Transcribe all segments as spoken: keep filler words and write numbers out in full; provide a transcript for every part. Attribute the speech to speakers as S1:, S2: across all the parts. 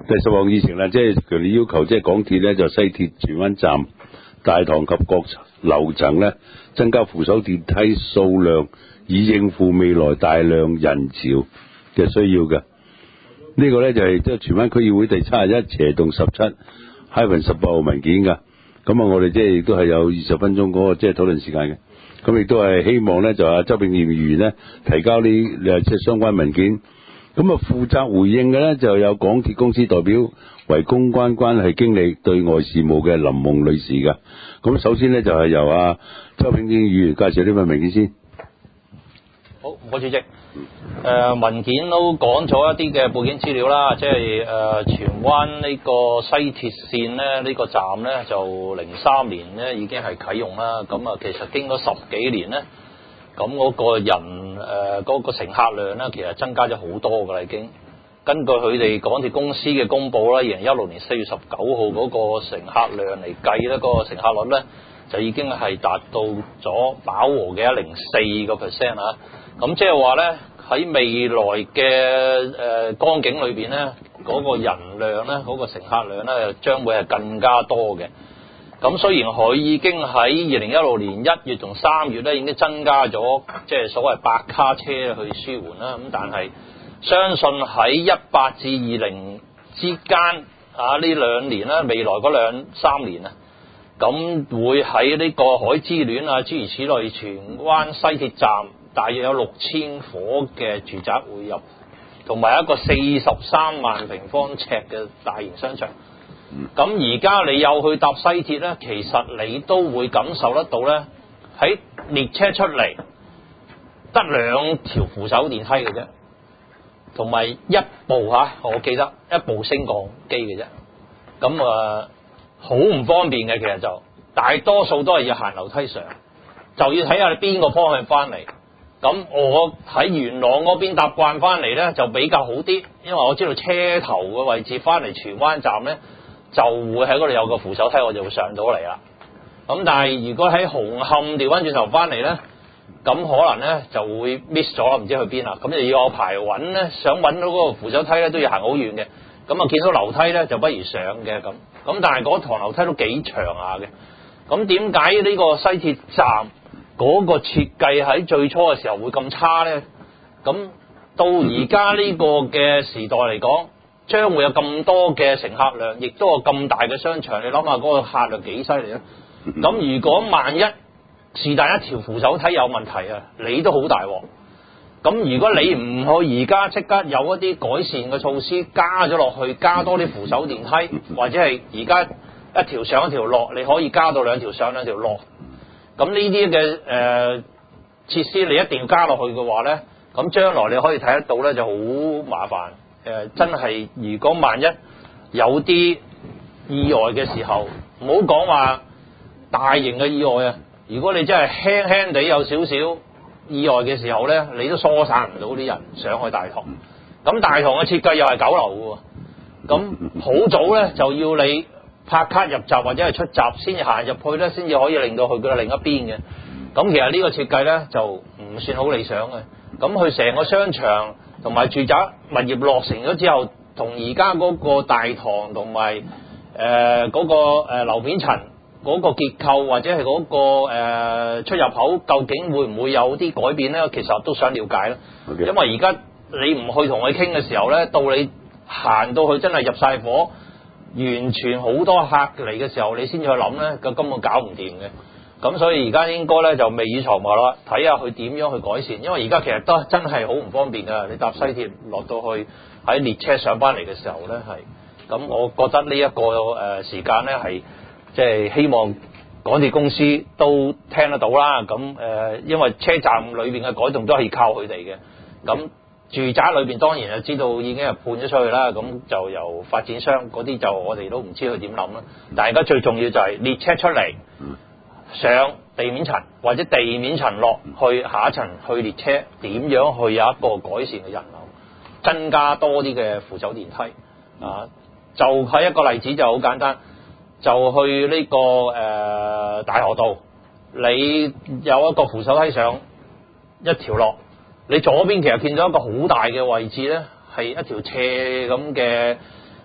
S1: 第十項議程啦，即係強烈要求，即係港鐵咧就西鐵荃灣站、大堂及各樓層咧增加扶手電梯數量，以應付未來大量人潮嘅需要嘅。呢、這個咧就係即係荃灣區議會第七十一斜洞十七 hyphen 十八號文件㗎。咁啊，我哋即係亦都係有二十分鐘嗰個即係討論時間嘅。咁亦都係希望咧就阿周永健議員咧提交呢誒即係相關文件。咁啊，負責回應嘅咧就有港鐵公司代表為公關關係經理對外事務嘅林夢女士㗎。咁首先咧就係由阿周永健議員介紹呢份文件先。
S2: 好，唔該主席。誒、呃、文件都講咗一啲嘅背景資料啦，即係誒荃灣呢個西鐵線咧，呢、這個站咧就零三年咧已經係啟用啦。咁啊，其實經過十幾年咧，咁嗰個人誒嗰、呃那個乘客量咧，其實增加咗好多㗎啦，已經。根據佢哋港鐵公司嘅公佈啦，二零一六年四月十九號嗰個乘客量嚟計咧，嗰、那個乘客率咧就已經係達到咗飽和嘅一零四個 percent 啊。咁即係話咧，喺未來嘅誒、呃、光景裏邊咧，嗰、那個人量咧，嗰、那個乘客量咧，將會係更加多嘅。咁雖然佢已經喺二零一六年一月同三月咧已經增加咗，即係所謂白卡車去舒緩啦。咁但係相信喺一八至二零之間啊，呢兩年咧，未來嗰兩三年啊，咁會喺呢個海之戀啊諸如此類，荃灣西鐵站大約有六千伙嘅住宅會入，同埋一個四十三萬平方尺嘅大型商場。咁而家你有去搭西鐵咧，其實你都會感受得到咧，喺列車出嚟得兩條扶手電梯嘅啫，同埋一部嚇、啊，我記得一部升降機嘅啫。咁啊，好唔方便嘅，其實就大多數都係要行樓梯上，就要睇下你邊個方向翻嚟。咁我喺元朗嗰邊搭慣翻嚟咧，就比較好啲，因為我知道車頭嘅位置翻嚟荃灣站咧，就會喺嗰度有個扶手梯，我就會上到嚟啦。咁但係如果喺紅磡調翻轉頭翻嚟咧，咁可能咧就會 miss 咗，唔知去邊啦。咁就要我排揾咧，想揾到嗰個扶手梯咧，都要行好遠嘅。咁啊，見到樓梯咧就不如上嘅咁。咁但係嗰堂樓梯都幾長下嘅。咁點解呢個西鐵站嗰個設計喺最初嘅時候會咁差咧？咁到而家呢個嘅時代嚟講，將會有咁多嘅乘客量，亦都有咁大嘅商場，你諗下嗰個客量幾犀利啊！咁如果萬一是但一條扶手梯有問題啊，你都好大鑊。咁如果你唔去而家即刻有一啲改善嘅措施加咗落去，加多啲扶手電梯，或者係而家一條上一條落，你可以加到兩條上兩條落。咁呢啲嘅誒設施你一定要加落去嘅話咧，咁將來你可以睇得到咧就好麻煩。誒、呃、真係如果萬一有啲意外嘅時候，唔好講話大型嘅意外啊，如果你真係輕輕地有少少意外嘅時候咧，你都疏散唔到啲人上去大堂。咁大堂嘅設計又係九樓嘅喎，咁好早咧就要你拍卡入閘或者係出閘先至行入去咧，先至可以令到去佢另一邊嘅。咁其實呢個設計咧就唔算好理想嘅。咁佢成個商場同埋住宅物業落成咗之後，同而家嗰個大堂同埋誒嗰個誒樓面層嗰個結構或者係嗰、嗰個、呃、出入口，究竟會唔會有啲改變咧？其實都想了解啦。Okay. 因為而家你唔去同佢傾嘅時候咧，到你行到去真係入晒伙，完全好多客嚟嘅時候，你先至去諗咧，佢根本搞唔掂嘅。咁所以而家應該咧就未雨綢繆啦，睇下佢點樣去改善。因為而家其實都真係好唔方便㗎。你搭西鐵落到去喺列車上翻嚟嘅時候咧，係咁，我覺得呢一個誒時間咧係即係希望港鐵公司都聽得到啦。咁誒，因為車站裏邊嘅改動都係靠佢哋嘅。咁住宅裏邊當然就知道已經係判咗出去啦。咁就由發展商嗰啲就我哋都唔知佢點諗啦。但係而家最重要就係列車出嚟。上地面層或者地面層落去下一層去列車，點樣去有一個改善嘅人流，增加多啲嘅扶手電梯啊！就係一個例子就好簡單，就去呢、這個誒、呃、大河道，你有一個扶手梯上一條落，你左邊其實見到一個好大嘅位置咧，係一條斜咁嘅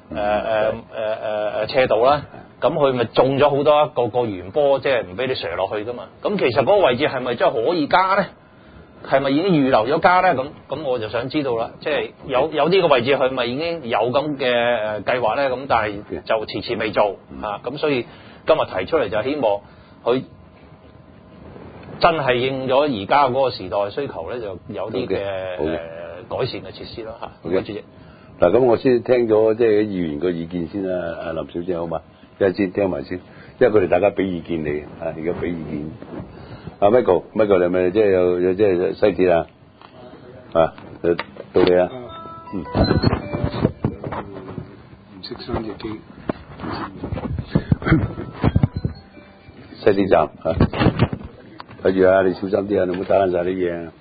S2: 誒誒誒誒誒斜道啦，咁佢咪中咗好多一個個圓波，即係唔俾你射落去噶嘛。咁其實嗰個位置係咪真係可以加咧？係咪已經預留咗加咧？咁咁我就想知道啦。即係有有啲個位置佢咪已經有咁嘅誒計劃咧？咁但係就遲遲未做啊。咁所以今日提出嚟就希望佢真係應咗而家嗰個時代需求咧，就有啲嘅誒改善嘅設施咯嚇。好嘅，主席。
S1: 嗱，咁我先聽咗即係議員個意見先啦，阿林小姐好嘛？一陣先聽埋先，因為佢哋大家俾意見你啊，而家俾意見。阿 Michael，Michael 你咪即係有有即係西鐵啊？啊，到你啊。嗯。
S3: 唔識三隻機。
S1: 西鐵站啊，睇住啊，你小心啲啊，你唔好打爛晒啲嘢啊。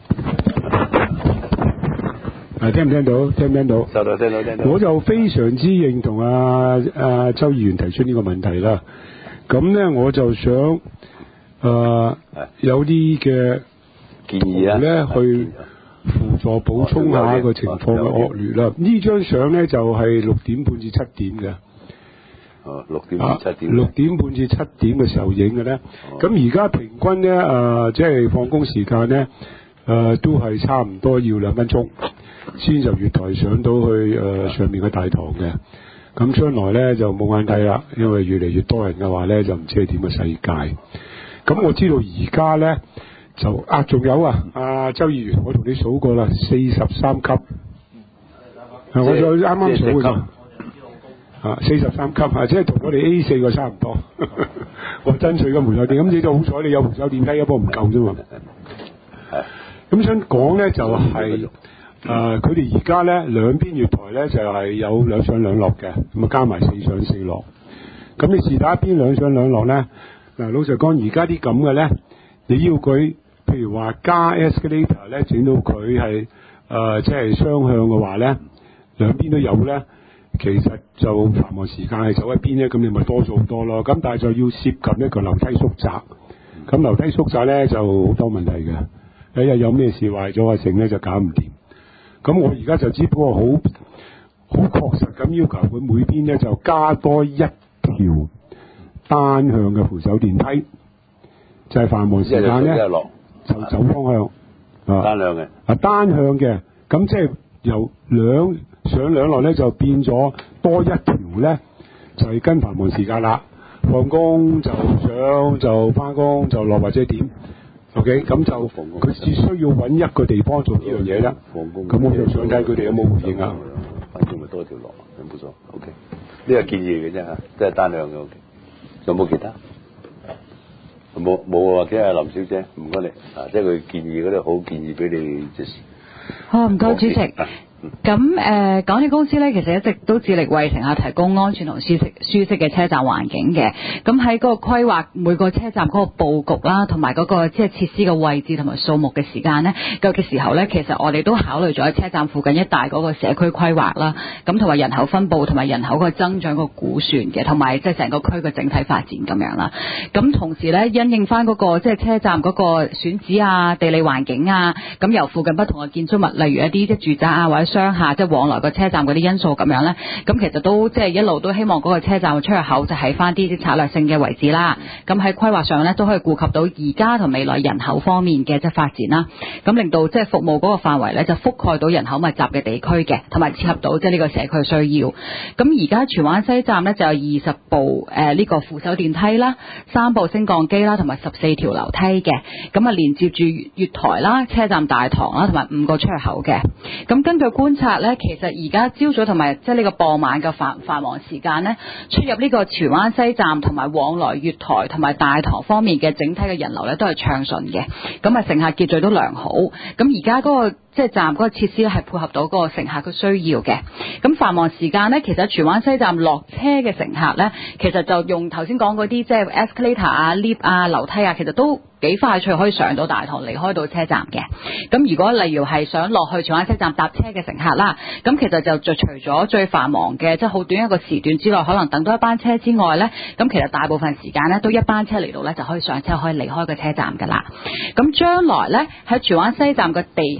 S3: 啊，聽唔聽到？聽唔聽到？
S1: 收到，聽到，聽到。
S3: 我就非常之認同阿阿周議員提出呢個問題啦。咁咧，我就想誒、呃、有啲嘅
S1: 建議啊，
S3: 咧去輔助補充下個情況嘅惡劣啦。呢張相咧就係六點半至七點嘅。
S1: 哦，六點半七點。
S3: 六點半至七點嘅時候影嘅咧。咁而家平均咧誒，即係放工時間咧誒，都係差唔多要兩分鐘。先由月台上到去誒、呃、上面嘅大堂嘅，咁將來咧就冇眼睇啦，因為越嚟越多人嘅話咧，就唔知係點嘅世界。咁我知道而家咧就啊，仲有啊，阿周議員，我同你數過啦，四十三級，我就啱啱數嘅，啊，四十三級啊，即係同我哋 A 四個差唔多。我爭取個扶手電，咁你就好彩，你有扶手電梯，一波唔夠啫嘛。咁想講咧就係、是。誒，佢哋而家咧兩邊月台咧就係、是、有兩上兩落嘅，咁啊加埋四上四落。咁你是打一邊兩上兩落咧？嗱，老實講，而家啲咁嘅咧，你要佢譬如話加 escalator 咧，整到佢係誒即係雙向嘅話咧，兩邊都有咧，其實就繁忙時間係走一邊咧，咁你咪多咗好多咯。咁但係就要涉及一個樓梯縮窄，咁樓梯縮窄咧就好多問題嘅。一日有咩事壞咗啊，成咧就搞唔掂。咁我而家就只不過好好確實咁要求佢每邊咧就加多一條單向嘅扶手電梯，就係、是、繁忙時間咧就走方向啊單向嘅啊單向嘅，咁即係由兩上兩落咧就變咗多一條咧，就係、是、跟繁忙時間啦，放工就上就翻工就落或者點。OK， 咁就佢只需要揾一個地方做呢樣嘢啦。放工，咁我就想睇佢哋有冇回應啊。
S1: 反正咪多條落，有冇錯 ？OK，呢個建議嘅啫嚇，即係單向嘅 OK。有冇其他？冇冇啊？或者係林小姐，唔該你啊，即係佢建議嗰啲好建議俾你即係。
S4: 好，唔該主席。咁誒、呃，港鐵公司咧，其實一直都致力為乘客提供安全同舒適舒適嘅車站環境嘅。咁喺嗰個規劃每個車站嗰個佈局啦，同埋嗰個即係設施嘅位置同埋數目嘅時間咧，嘅嘅時候咧，其實我哋都考慮咗喺車站附近一帶嗰個社區規劃啦，咁同埋人口分佈同埋人口個增長個估算嘅，同埋即係成個區嘅整體發展咁樣啦。咁同時咧，因應翻嗰個即係車站嗰個選址啊、地理環境啊，咁由附近不同嘅建築物，例如一啲即係住宅啊或者商廈即係往來個車站嗰啲因素咁樣咧，咁其實都即係一路都希望嗰個車站嘅出入口就喺翻啲啲策略性嘅位置啦。咁喺規劃上咧都可以顧及到而家同未來人口方面嘅即係發展啦。咁令到即係服務嗰個範圍咧就覆蓋到人口密集嘅地區嘅，同埋切合到即係呢個社區需要。咁而家荃灣西站咧就有二十部誒呢、呃這個扶手電梯啦，三部升降機啦，同埋十四條樓梯嘅。咁啊連接住月台啦、車站大堂啦，同埋五個出入口嘅。咁根據觀察咧，其實而家朝早同埋即係呢個傍晚嘅繁繁忙時間咧，出入呢個荃灣西站同埋往來月台同埋大堂方面嘅整體嘅人流咧都係暢順嘅，咁啊乘客結序都良好。咁而家嗰個即係站嗰個設施咧係配合到嗰個乘客嘅需要嘅。咁繁忙時間咧，其實荃灣西站落車嘅乘客咧，其實就用頭先講嗰啲即係 escalator 啊、lift 啊、樓梯啊，其實都幾快脆可以上到大堂，離開到車站嘅。咁如果例如係想落去荃灣西站搭車嘅乘客啦，咁其實就就除咗最繁忙嘅即係好短一個時段之內，可能等多一班車之外咧，咁其實大部分時間咧都一班車嚟到咧就可以上車，可以離開個車站㗎啦。咁將來咧喺荃灣西站嘅地下，即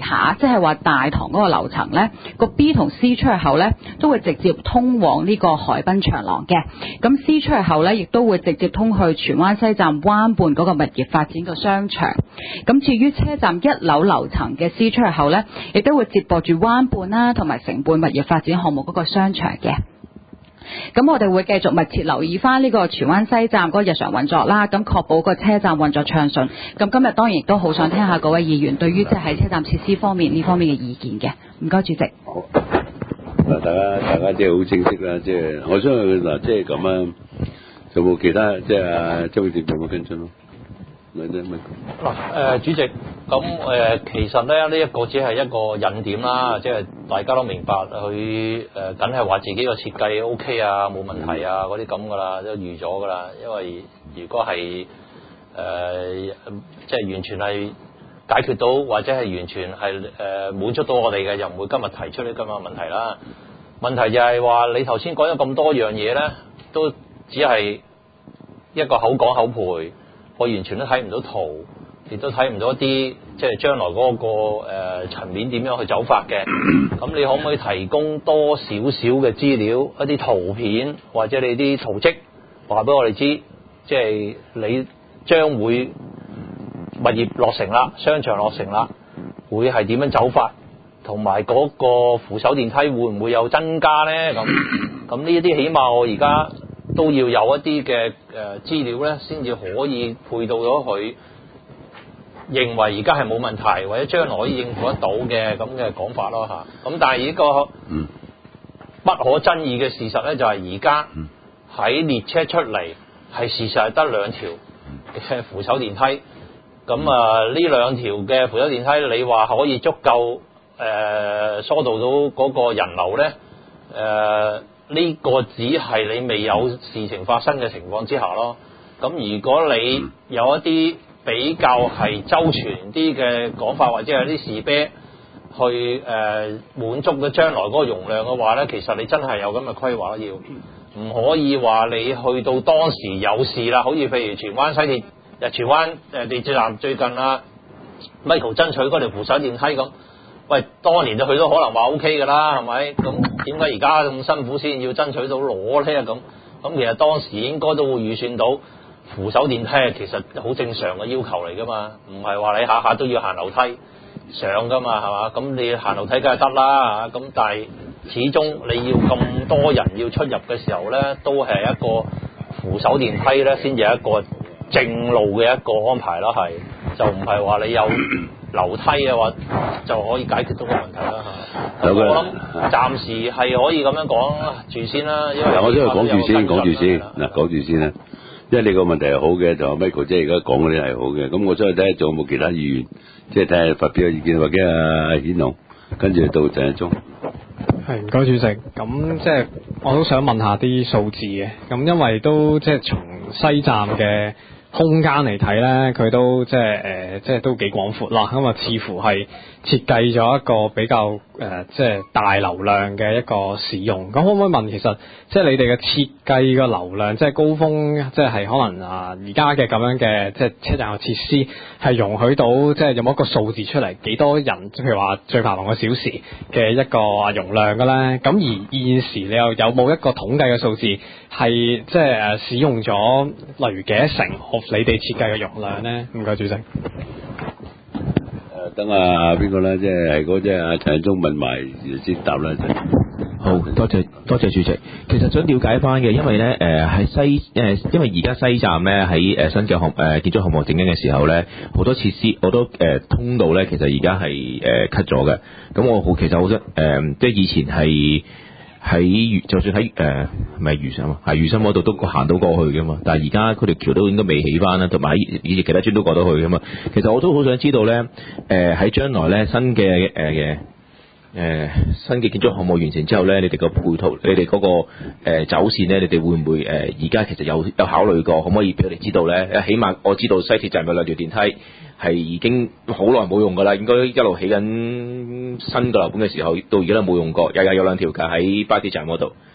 S4: 係話大堂嗰個樓層咧，個 B 同 C 出入口咧都會直接通往呢個海濱長廊嘅。咁 C 出入口咧亦都會直接通去荃灣西站灣畔嗰個物業發展個商場。咁至於車站一樓樓層嘅 C 出入口咧，亦都會接駁住灣畔啦同埋城畔物業發展項目嗰個商場嘅。咁我哋會繼續密切留意翻呢個荃灣西站嗰個日常運作啦，咁確保個車站運作暢順。咁今日當然亦都好想聽下各位議員對於即係喺車站設施方面呢方面嘅意見嘅。唔該，主席。
S1: 好，嗱，大家大家即係好清晰啦，即係我相信嗱，即係咁啊，有冇其他即係啊周永健有冇跟進咯？嗱，
S2: 誒主席，咁誒、呃、其實咧呢一、這個只係一個引點啦，即係大家都明白佢誒梗係話自己個設計 O K 啊，冇問題啊嗰啲咁噶啦，都預咗噶啦。因為如果係誒、呃、即係完全係解決到或者係完全係誒、呃、滿足到我哋嘅，又唔會今日提出呢咁嘅問題啦。問題就係話你頭先講咗咁多樣嘢咧，都只係一個口講口賠。我完全都睇唔到圖，亦都睇唔到一啲即係將來嗰、那個誒、呃、層面點樣去走法嘅。咁你可唔可以提供多少少嘅資料，一啲圖片或者你啲圖蹟話俾我哋知，即係你將會物業落成啦，商場落成啦，會係點樣走法，同埋嗰個扶手電梯會唔會有增加咧？咁咁呢一啲起碼我而家都要有一啲嘅誒資料咧，先至可以配到咗佢認為而家係冇問題，或者將來可以應付得到嘅咁嘅講法咯嚇。咁但係呢個不可爭議嘅事實咧，就係而家喺列車出嚟係事實係得兩條嘅扶手電梯。咁啊呢兩條嘅扶手電梯，你話可以足夠誒、呃、疏導到嗰個人流咧？誒、呃？呢個只係你未有事情發生嘅情況之下咯。咁如果你有一啲比較係周全啲嘅講法，或者係啲士啤去誒、呃、滿足咗將來嗰個容量嘅話咧，其實你真係有咁嘅規劃要，唔可以話你去到當時有事啦。好似譬如荃灣西鐵誒荃灣誒地鐵站最近啊 Michael 爭取嗰條扶手電梯咁。喂，當年就佢都可能話 O K 㗎啦，係咪？咁點解而家咁辛苦先要爭取到攞咧？咁咁其實當時應該都會預算到扶手電梯其實好正常嘅要求嚟㗎嘛，唔係話你下下都要行樓梯上㗎嘛，係嘛？咁你行樓梯梗係得啦嚇，咁但係始終你要咁多人要出入嘅時候咧，都係一個扶手電梯咧先至係一個正路嘅一個安排啦，係就唔係話你有樓梯嘅話就可以解決到個問題啦嚇。我諗暫時係可以咁樣講住先啦，因為
S1: 嗱，我先講住先，講住先，嗱，講住先啦。因為你個問題係好嘅，就 Michael 姐而家講嗰啲係好嘅。咁我想去睇下仲有冇其他議員，即係睇下發表意見，或者阿顯龍，跟住到鄭中。
S5: 係唔該主席，咁即係我都想問下啲數字嘅，咁因為都即係從西站嘅空間嚟睇咧，佢都即係誒，即係都幾廣闊啦。咁啊，似乎係設計咗一個比較誒、呃，即係大流量嘅一個使用。咁可唔可以問，其實即係你哋嘅設計嘅流量，即係高峰，即係可能啊，而家嘅咁樣嘅即係車站嘅設施，係容許到即係有冇一個數字出嚟，幾多人，譬如話最繁忙嘅小時嘅一個容量嘅咧？咁而現時你又有冇一個統計嘅數字，係即係誒使用咗例如幾多成？你哋設計嘅容量咧？唔該，主席。誒、
S1: 呃，等啊邊個咧？即係嗰即係阿陳忠問埋先答啦。
S6: 好多謝多謝主席。其實想了解翻嘅，因為咧誒喺西誒、呃，因為而家西站咧喺誒新嘅項誒建築項目整緊嘅時候咧，好多設施好多誒、呃、通道咧，其實而家係誒 cut 咗嘅。咁我好其實好想誒，即係以前係。喺就算喺誒唔係魚心啊，係魚心嗰度都行到過去㗎嘛。但係而家佢條橋都應該未起翻啦，同埋喺以前其他村都過到去㗎嘛。其實我都好想知道咧，誒喺將來咧新嘅誒嘅誒新嘅建築項目完成之後咧，你哋個配套，你哋嗰、那個誒、呃、走線咧，你哋會唔會誒而家其實有有考慮過，可唔可以俾我哋知道咧？起碼我知道西鐵站有兩條電梯。係已經好耐冇用㗎啦，應該一路起緊新嘅樓盤嘅時候，到而家都冇用過，日日有兩條㗎喺巴士站嗰度。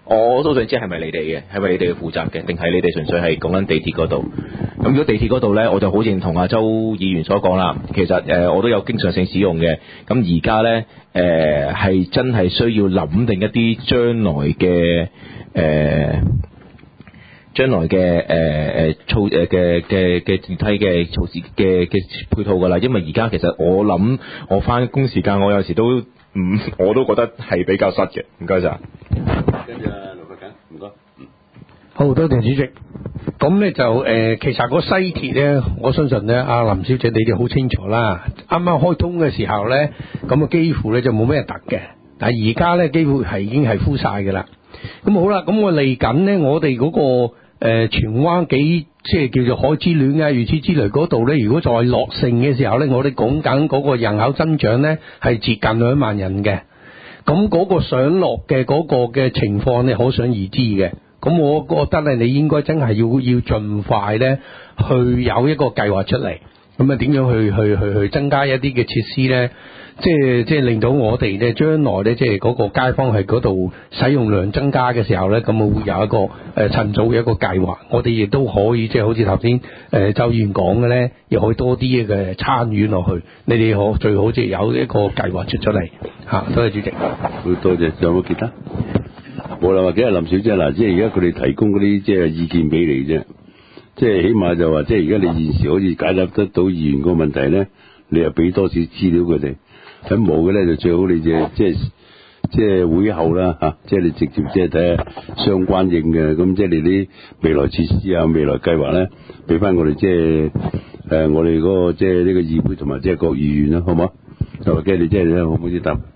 S6: 我都想知係咪你哋嘅，係咪你哋嘅負責嘅，定係你哋純粹係講緊地鐵嗰度？咁如果地鐵嗰度呢，我就好認同阿周議員所講啦。其實誒、呃，我都有經常性使用嘅。咁而家呢，誒、呃、係真係需要諗定一啲將來嘅誒將來嘅誒誒措誒嘅嘅嘅電梯嘅措施嘅嘅配套㗎啦。因為而家其實我諗我返工時間，我有時都唔、嗯、我都覺得係比較塞嘅。唔該晒。
S1: 跟住啊，劉國緊，唔該。
S7: 好多謝主席。咁咧就誒、呃，其實個西鐵咧，我相信咧，阿林小姐你哋好清楚啦。啱啱開通嘅時候咧，咁啊幾乎咧就冇咩突嘅，但係而家咧幾乎係已經係 full 晒嘅啦。咁好啦，咁我嚟緊咧，我哋嗰、那個誒、呃、荃灣幾即係叫做海之戀啊，如此之類嗰度咧，如果再落成嘅時候咧，我哋講緊嗰個人口增長咧係接近兩萬人嘅。咁嗰個上落嘅嗰個嘅情況咧，可想而知嘅。咁我覺得咧，你應該真係要要盡快咧，去有一個計劃出嚟。咁啊，點樣去去去去增加一啲嘅設施咧？即係即係令到我哋咧，將來咧，即係嗰個街坊喺嗰度使用量增加嘅時候咧，咁啊會有一個誒、呃、趁早嘅一個計劃。我哋亦都可以即係好似頭先誒周議員講嘅咧，又可以多啲嘅參與落去。你哋可最好即係有一個計劃出出嚟嚇。多謝主席。
S1: 好多謝，仲有冇其他？冇啦，或者係林小姐嗱，即係而家佢哋提供嗰啲即係意見俾你啫，即係起碼就話，即係而家你現時可以解答得到議員個問題咧，你又俾多少資料佢哋，咁冇嘅咧就最好你就即係即係會後啦嚇，即係你直接即係睇下相關應嘅，咁即係你啲未來設施啊、未來計劃咧，俾翻我哋即係誒我哋嗰個即係呢個議會同埋即係各議員啦，好唔好？就或者你即係可唔可以答？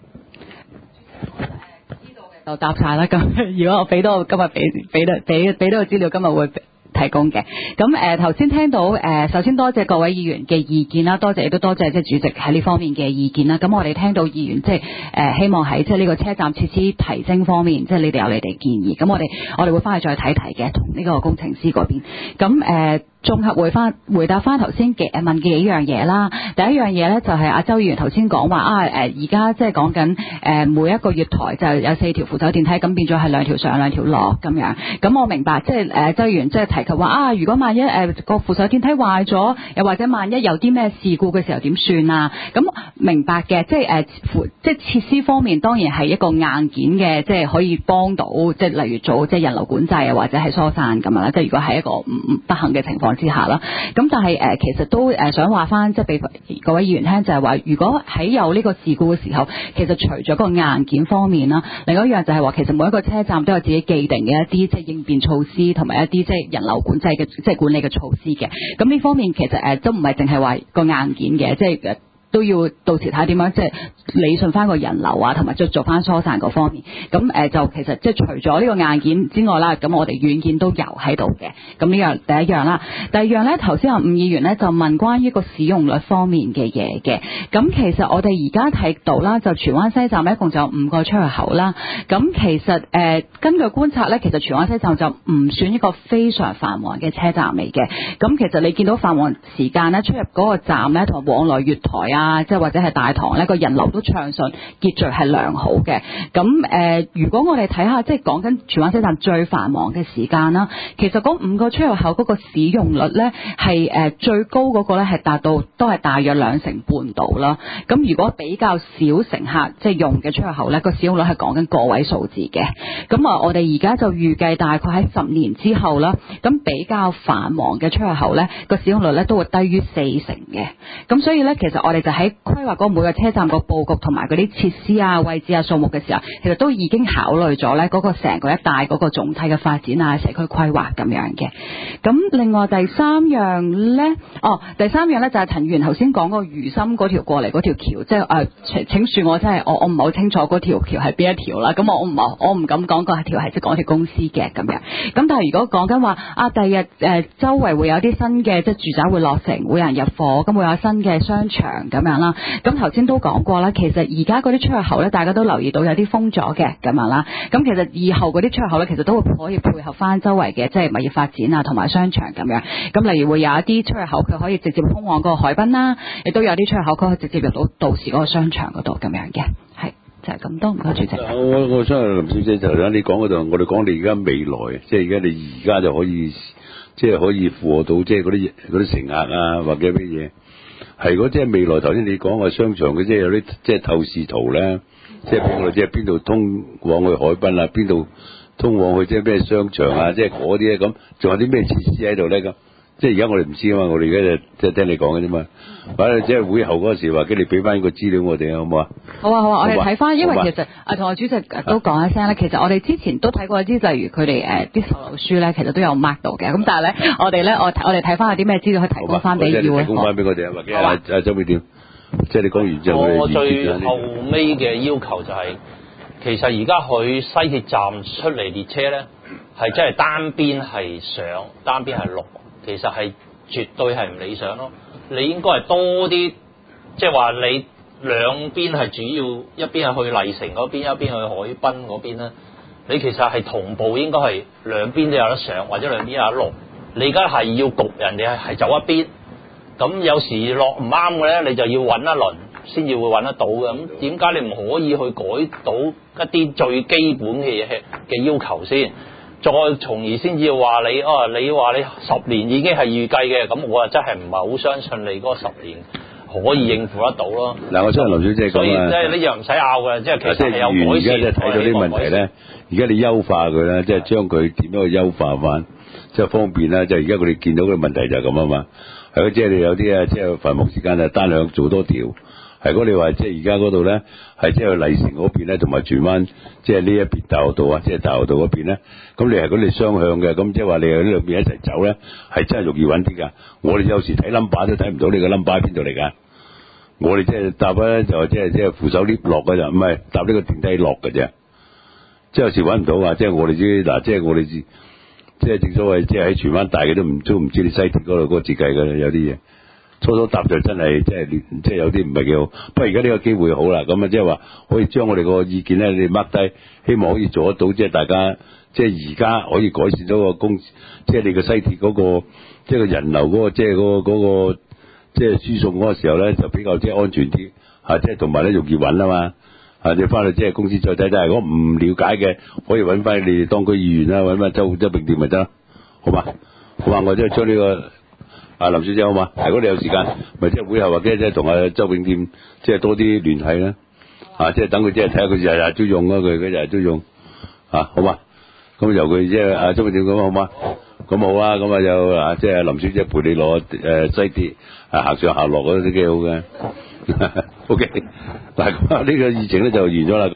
S4: 就答晒啦。咁如果我俾到今日俾俾到俾俾到個資料，今日會提供嘅。咁誒頭先聽到誒、呃，首先多謝各位議員嘅意見啦，多謝亦都多謝即係主席喺呢方面嘅意見啦。咁我哋聽到議員即係誒希望喺即係呢個車站設施提升方面，即係你哋有你哋建議。咁我哋我哋會翻去再睇睇嘅，同呢個工程師嗰邊。咁誒。呃綜合回翻回答翻頭先嘅問嘅幾樣嘢啦。第一樣嘢咧就係阿周議員頭先講話啊，誒而家即係講緊誒每一個月台就有四條扶手電梯，咁變咗係兩條上兩條落咁樣。咁我明白，即係誒周議員即係提及話啊，如果萬一誒個扶手電梯壞咗，又或者萬一有啲咩事故嘅時候點算啊？咁明白嘅，即係誒扶即係設施方面當然係一個硬件嘅，即係可以幫到，即係例如做即係人流管制啊，或者係疏散咁樣啦。即係如果係一個唔唔不幸嘅情況之下啦，咁但係誒、呃、其實都誒想話翻，即係俾各位議員聽，就係話如果喺有呢個事故嘅時候，其實除咗個硬件方面啦，另外一樣就係話其實每一個車站都有自己既定嘅一啲即係應變措施，同埋一啲即係人流管制嘅即係管理嘅措施嘅。咁呢方面其實誒、呃、都唔係淨係話個硬件嘅，即係誒。都要到時睇點樣即係理順翻個人流啊，同埋即係做翻疏散嗰方面。咁誒、呃、就其實即係除咗呢個硬件之外啦，咁我哋軟件都有喺度嘅。咁呢樣第一樣啦。第二樣咧，頭先阿伍議員咧就問關於個使用率方面嘅嘢嘅。咁其實我哋而家睇到啦，就荃灣西站一共就有五個出入口啦。咁其實誒、呃、根據觀察咧，其實荃灣西站就唔算一個非常繁忙嘅車站嚟嘅。咁其實你見到繁忙時間咧，出入嗰個站咧，同往來月台啊。啊，即係或者係大堂咧，個人流都暢順，秩序係良好嘅。咁誒、呃，如果我哋睇下，即係講緊荃灣西站最繁忙嘅時間啦，其實嗰五個出入口嗰個使用率咧係誒最高嗰個咧係達到都係大約兩成半度啦。咁如果比較少乘客即係用嘅出入口咧，個使用率係講緊個位數字嘅。咁啊，我哋而家就預計大概喺十年之後啦，咁比較繁忙嘅出入口咧，個使用率咧都會低於四成嘅。咁所以咧，其實我哋就喺規劃嗰每個車站個佈局同埋嗰啲設施啊、位置啊、數目嘅時候，其實都已經考慮咗咧嗰個成個一帶嗰個總體嘅發展啊、社區規劃咁樣嘅。咁另外第三樣咧，哦，第三樣咧就係陳議員頭先講個如心嗰條過嚟嗰條橋，即係誒請請恕我真係我我唔係好清楚嗰條橋係邊一條啦。咁我我唔係我唔敢講個條係即係港鐵公司嘅咁樣。咁但係如果講緊話啊，第日誒、呃、周圍會有啲新嘅即係住宅會落成，會有人入伙，咁會有新嘅商場咁樣啦。咁頭先都講過啦，其實而家嗰啲出入口咧，大家都留意到有啲封咗嘅咁樣啦。咁其實以後嗰啲出入口咧，其實都會可以配合翻周圍嘅即係物業發展啊，同埋商場咁樣。咁例如會有一啲出入口佢可以直接通往嗰個海濱啦，亦都有啲出入口佢可以直接入到到時嗰個商場嗰度咁樣嘅。係就係咁多，唔該主席。
S1: 我我相信林小姐頭先你講嗰度，我哋講你而家未來，即係而家你而家就可以，即係可以符合到即係嗰啲嗰啲乘客啊，或者咩嘢。係嗰即係未來頭先你講個商場嘅，即係有啲即係透視圖咧，即係邊度即係邊度通往去海濱啊，邊度通往去即係咩商場啊，即係嗰啲咧咁，仲有啲咩設施喺度咧咁。即係而家我哋唔知啊嘛，我哋而家就即係聽你講嘅啫嘛。或者即係會後嗰時話，叫你俾翻個資料我哋好唔好啊？
S4: 好啊好啊，我哋
S1: 好啊
S4: 睇翻，因為
S1: 好啊
S4: 其實啊同我主席都講一聲咧，其實我哋之前都睇過一啲，例如佢哋誒啲售樓書咧，其實都有 mark 到嘅。咁但係咧，我哋咧我我哋睇翻有啲咩資料可以提供翻俾要嘅。
S1: 提供翻俾我哋啊，或者阿阿周美點？即係你講完之後，
S2: 我
S1: 我哋意見啊
S2: 最後尾嘅要求就係、是，其實而家去西鐵站出嚟列車咧，係真係單邊係上，單邊係落，其實係絕對係唔理想咯。你應該係多啲，即係話你兩邊係主要，一邊係去麗城嗰邊，一邊去海濱嗰邊咧。你其實係同步應該係兩邊都有得上，或者兩邊有得落。你而家係要焗人哋係係走一邊。咁有時落唔啱嘅咧，你就要揾一輪先至會揾得到嘅。咁點解你唔可以去改到一啲最基本嘅嘢嘅要求先？再從而先至話你啊，你話你十年已經係預計嘅，咁我啊真係唔係好相信你嗰十年可以應付得到咯。
S1: 嗱，我相信林小姐講
S2: 所以
S1: 啊，
S2: 即係呢樣唔使拗嘅，即係其實係有改善。
S1: 而家即係睇到啲問題咧，而家你優化佢咧，即係將佢點樣去優化翻，即係方便啦。即係而家佢哋見到嘅問題就係咁啊嘛。係咯，即係你有啲啊，即係繁忙時間啊，單向做多條。係如果你話即係而家嗰度咧，係即係麗城嗰邊咧，同埋荃灣即係呢一邊大學道啊，即係大學道嗰邊咧，咁你係嗰啲雙向嘅，咁即係話你喺呢兩邊一齊走咧，係真係容易揾啲㗎。我哋有時睇 number 都睇唔到你個 number 喺邊度嚟㗎。我哋即係搭咧就即係即係扶手 lift 落㗎咋，唔係搭呢個電梯落㗎啫。即係有時揾唔到啊！即係我哋知嗱，即係我哋知。即係正所謂，即係喺荃灣大嘅都唔都唔知你西鐵嗰度嗰個設計㗎啦，有啲嘢初初搭就真係即係即係有啲唔係幾好。不過而家呢個機會好啦，咁啊即係話可以將我哋個意見咧，你 mark 低，希望可以做得到，即係大家即係而家可以改善到個公，即係你個西鐵嗰個即係個人流嗰個即係嗰個嗰個即係輸送嗰個時候咧，就比較即係安全啲嚇，即係同埋咧容易揾啊嘛。啊！你翻去即係公司再睇睇，如果唔了解嘅，可以揾翻你哋當區議員啦，揾翻周周炳店咪得，好嘛？好嘛？我即係將呢個啊林小姐好嘛？如果你有時間，咪即係會後或者即係同阿周炳店即係多啲聯繫啦。啊！即係等佢即係睇下佢日日都用啊，佢佢日日都用啊，好嘛？咁由佢即係啊周炳店咁好嘛？咁好啊！咁啊有啊即係林小姐陪你攞誒、呃、西鐵啊行上下落嗰啲都幾好嘅。O K，嗱咁呢個議程咧就完咗啦。